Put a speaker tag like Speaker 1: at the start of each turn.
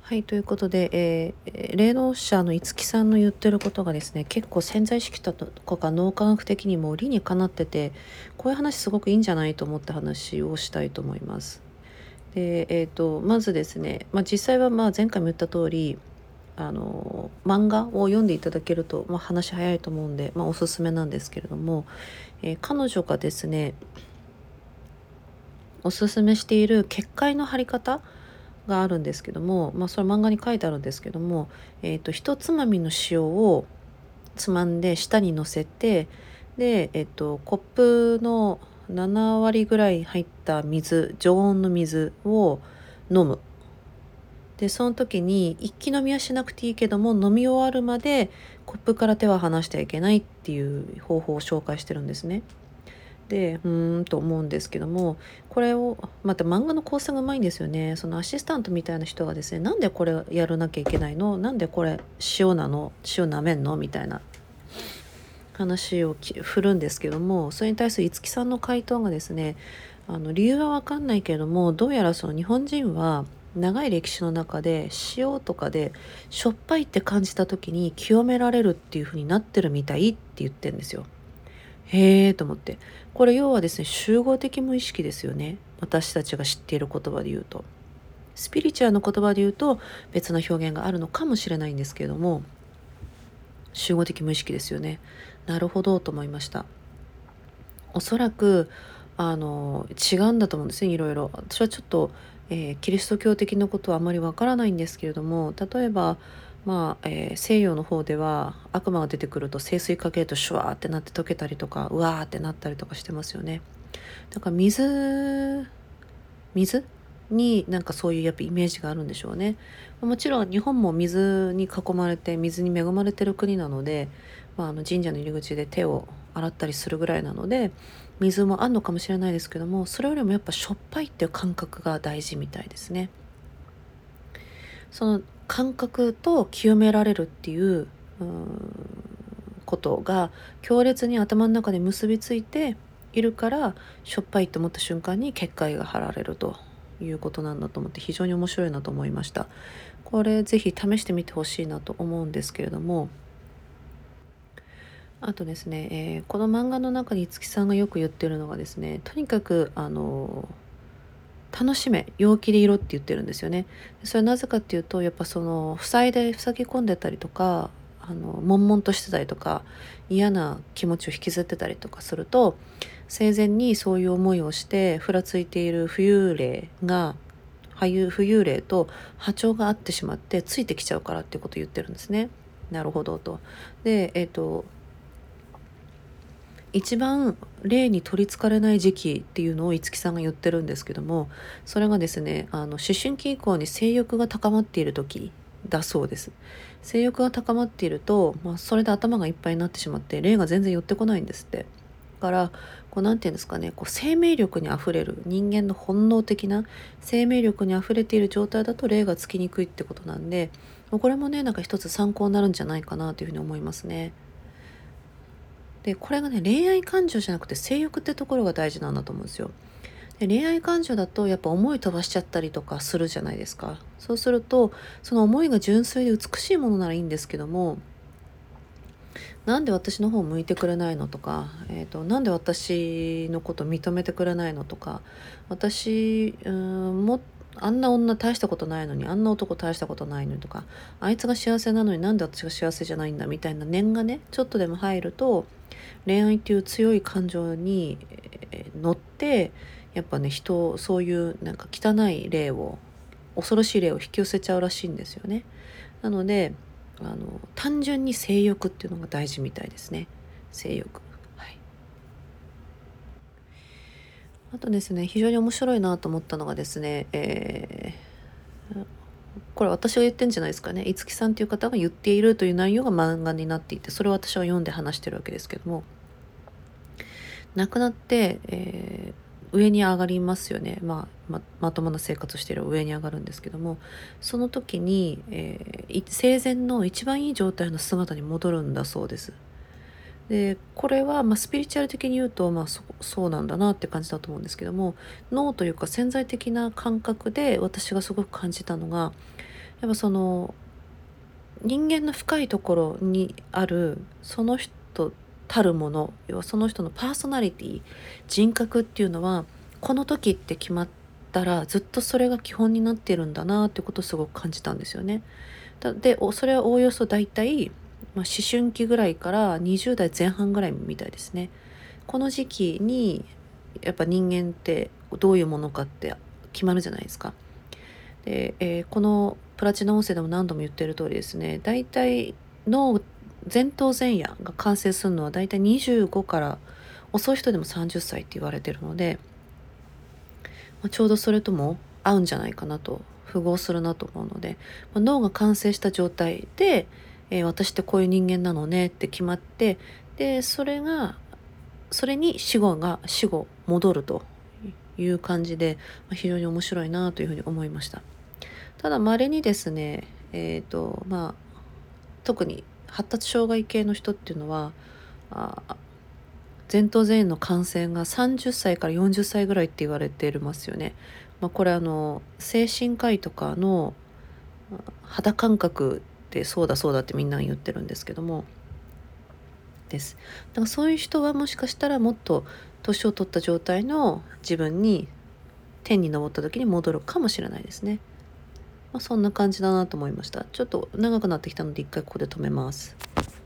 Speaker 1: はい、ということで、霊能者の五木さんの言ってることがですね、結構潜在意識とか脳科学的にも理にかなってて、こういう話すごくいいんじゃないと思って話をしたいと思います。で、まずですね、実際は前回も言った通り、漫画を読んでいただけると、話早いと思うんで、おすすめなんですけれども、彼女がですね、おすすめしている結界の張り方があるんですけども、それ漫画に書いてあるんですけども、一つまみの塩をつまんで舌に乗せて、で、コップの7割ぐらい入った水、常温の水を飲む。で、その時に一気飲みはしなくていいけども、飲み終わるまでコップから手は離してはいけないっていう方法を紹介してるんですね。で、と思うんですけども、これをまた漫画の構成がうまいんですよね。そのアシスタントみたいな人がですね、なんでこれやらなきゃいけないの、なんでこれ塩なの、塩なめんのみたいな話を振るんですけども、それに対する五木さんの回答がですね、理由は分かんないけれども、どうやらその日本人は長い歴史の中で塩とかでしょっぱいって感じた時に清められるっていう風になってるみたいって言ってるんですよ。へえと思って。これ要はですね、集合的無意識ですよね。私たちが知っている言葉で言うと。スピリチュアルの言葉で言うと別の表現があるのかもしれないんですけれども、集合的無意識ですよね。なるほどと思いました。おそらく違うんだと思うんですね、いろいろ。私はちょっと、キリスト教的なことはあまりわからないんですけれども、例えば、西洋の方では悪魔が出てくると聖水かけるとシュワーってなって溶けたりとか、うわーってなったりとかしてますよね。だから水になんかそういうやっぱイメージがあるんでしょうね。もちろん日本も水に囲まれて水に恵まれてる国なので、神社の入り口で手を洗ったりするぐらいなので水もあんのかもしれないですけども、それよりもやっぱしょっぱいっていう感覚が大事みたいですね。その感覚と清められるっていう、ことが強烈に頭の中で結びついているから、しょっぱいと思った瞬間に結界が張られるということなんだと思って、非常に面白いなと思いました。これぜひ試してみてほしいなと思うんですけれども、あとですね、この漫画の中に五木さんがよく言ってるのがですね、とにかく楽しめ、陽気でいろって言ってるんですよね。それはなぜかっていうと、やっぱその塞ぎ込んでたりとか、悶々としてたりとか、嫌な気持ちを引きずってたりとかすると、生前にそういう思いをしてふらついている浮遊霊と波長が合ってしまってついてきちゃうからっていうことを言ってるんですね。なるほどと。で、一番霊に取りつかれない時期っていうのを五木さんが言ってるんですけども、それがですね、思春期以降に性欲が高まっている時だそうです。性欲が高まっていると、それで頭がいっぱいになってしまって霊が全然寄ってこないんですって。だからこうなんていうんですかね、こう生命力にあふれる人間の本能的な生命力にあふれている状態だと霊がつきにくいってことなんで、これもね、なんか一つ参考になるんじゃないかなというふうに思いますね。で、これがね、恋愛感情じゃなくて性欲ってところが大事なんだと思うんですよ。で、恋愛感情だとやっぱ思い飛ばしちゃったりとかするじゃないですか。そうすると、その思いが純粋で美しいものならいいんですけども、なんで私の方向いてくれないのとか、なんで私のこと認めてくれないのとか、私、あんな女大したことないのに、あんな男大したことないのにとか、あいつが幸せなのになんで私が幸せじゃないんだみたいな念がね、ちょっとでも入ると、恋愛っていう強い感情に、乗って、やっぱね、そういうなんか汚い霊を、恐ろしい霊を引き寄せちゃうらしいんですよね。なので、単純に性欲っていうのが大事みたいですね。性欲。はい。あとですね、非常に面白いなと思ったのがですね、これ私が言ってんじゃないですかね。五木さんっていう方が言っているという内容が漫画になっていて、それを私は読んで話してるわけですけども、亡くなって、上に上がりますよね。まともな生活をしている上に上がるんですけども、その時に、生前の一番いい状態の姿に戻るんだそうです。で、これは、スピリチュアル的に言うと、そうなんだなって感じだと思うんですけども、脳というか潜在的な感覚で私がすごく感じたのが、 やっぱその人間の深いところにあるその人たるもの、要はその人のパーソナリティ、人格っていうのはこの時って決まったらずっとそれが基本になってるんだなってことをすごく感じたんですよね。それはおおよそだいたい、思春期ぐらいから20代前半ぐらいみたいですね。この時期にやっぱ人間ってどういうものかって決まるじゃないですか。で、このプラチナ音声でも何度も言ってる通りですね、大体脳前頭前野が完成するのは大体25から遅い人でも30歳って言われてるので、ちょうどそれとも合うんじゃないかなと、符合するなと思うので、脳が完成した状態で、私ってこういう人間なのねって決まって、でそれに死後戻るという感じで、非常に面白いなというふうに思いました。ただ稀にですね、特に発達障害系の人っていうのは、あ前頭前野の感染が30歳から40歳ぐらいって言われてますよね。これ精神科医とかの肌感覚でそうだそうだってみんな言ってるんですけどもです。だからそういう人はもしかしたらもっと年を取った状態の自分に天に昇った時に戻るかもしれないですね。そんな感じだなと思いました。ちょっと長くなってきたので一回ここで止めます。